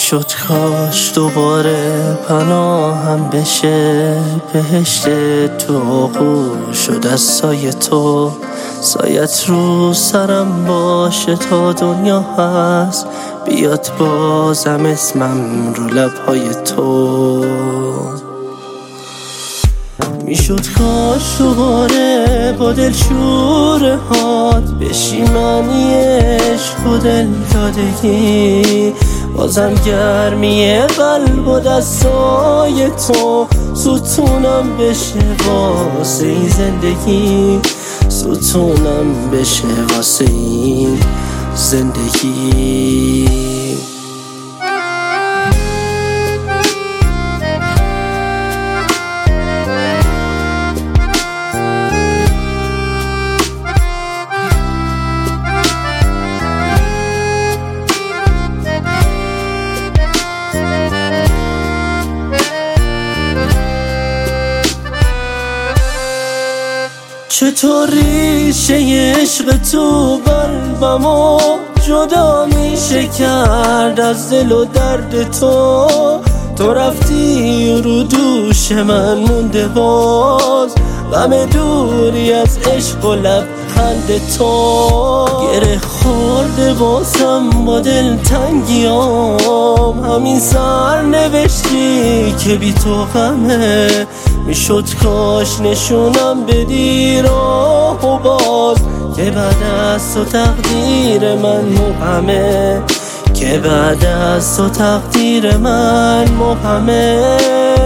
میشد کاش دوباره پناهم بشه بهشت تو آغوش شد از سایه تو، سایت رو سرم باشه تا دنیا هست، بیاد بازم اسمم رو لبهای تو. میشد کاش دوباره با دلشوره هات بشی معنی عشق و دل دادگی، بازم گرمی قلب و دستای تو ستونم بشه واسه این زندگی، ستونم بشه واسه این زندگی. چطور ریشه عشق تو قلبمو جدا میشه کرد از دل و درد تو، تو رفتی رو دوش من مونده باز غم دوری از عشق و لبخند تو، گره خورده بازم با دل تنگیام همین سر نوشتی که بی تو غمه، میشد کاش نشونم بدی راه و باز که بعد از تو تقدیر من مبهمه، که بعد از تو تقدیر من مبهمه.